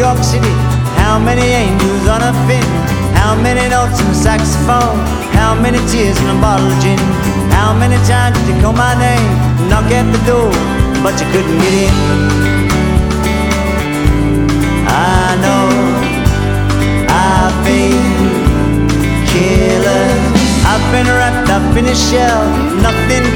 York City. How many angels on a pin? How many notes in the saxophone? How many tears in a bottle of gin? How many times did you call my name? Knock at the door, but you couldn't get in. I know I've been killer. I've been wrapped up in a shell. Nothing